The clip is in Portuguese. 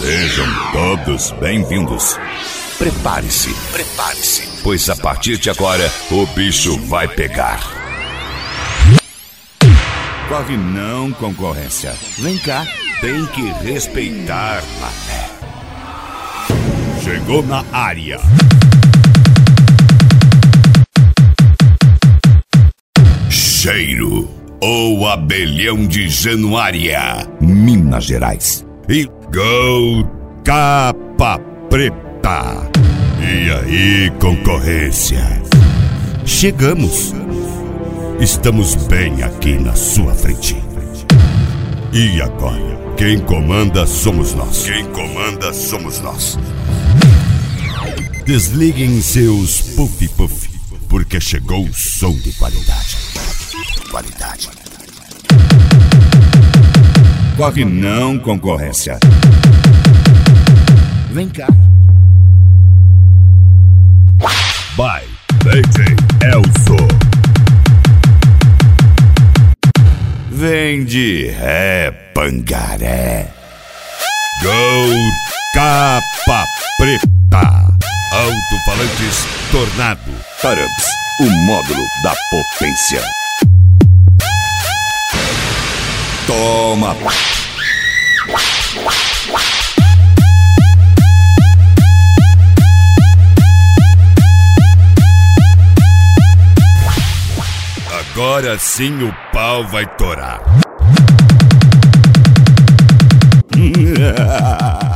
Sejam todos bem-vindos. Prepare-se, pois a partir de agora o bicho vai pegar. Corre não, concorrência. Vem cá, tem que respeitar até. Chegou na área. Cheiro, o abelhão de Januária, Minas Gerais. E Gol Capa Preta. E aí, concorrência? Chegamos. Estamos bem aqui na sua frente. E agora, quem comanda somos nós. Desliguem seus puff-puff, porque chegou o som de qualidade. Corre não, concorrência. Vem cá. By DJ Elso. Vem de ré, pangaré. Gol Capa Preta. Alto-falantes Tornado. Arams, o módulo da potência. Toma. Agora sim o pau vai torar.